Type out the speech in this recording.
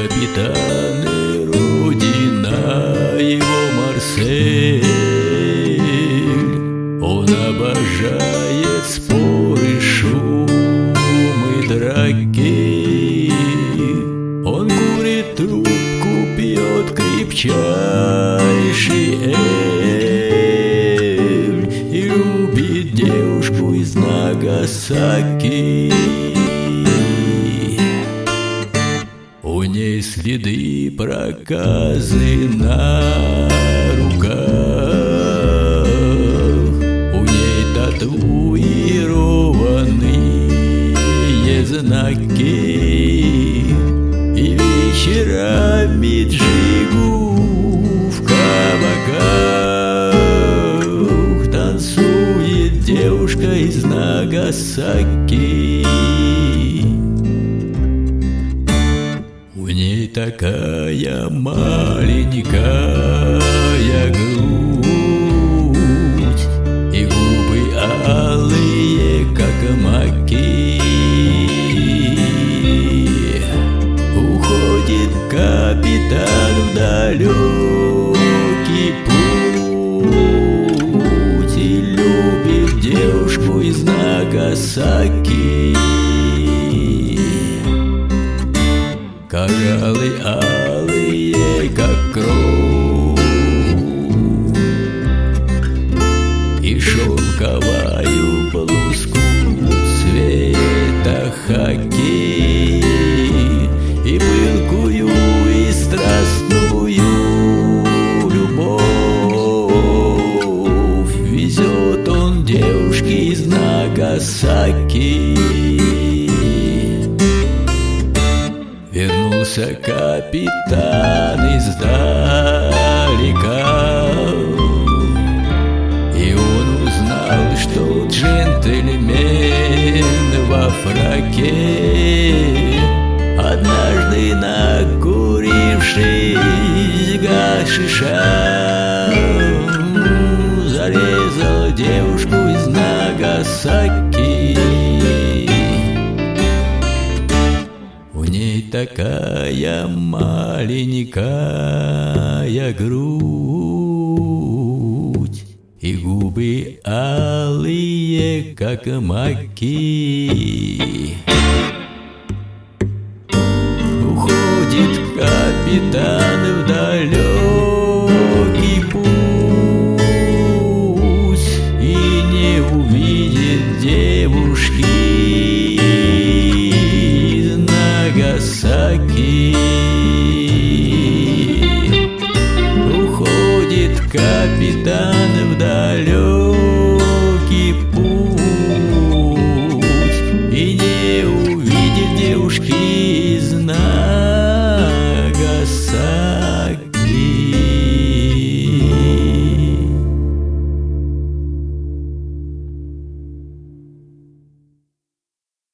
капитан и родина его Марсель. Он обожает споры, шум и драки. Он курит трубку, пьет крепчайший эль и любит девушку из Нагасаки. У ней следы проказы на руках, у ней татуированные знаки. И вечерами джигу в кабаках танцует девушка из Нагасаки. У ней такая маленькая грудь и губы алые, как маки. Уходит капитан в далекий путь и любит девушку из Нагасаки. Кораллы алые, как кровь, и шелковую блузку цвета хаки, и пылкую и страстную любовь везет он девушке из Нагасаки. Вернулся капитан издалека, и он узнал, что джентльмен во фраке, однажды накурившись гашиша, зарезал девушку из Нагасаки. У ней такая маленькая грудь и губы алые, как маки. Уходит капитан в далекий путь и не увидит девушки из Нагасаки.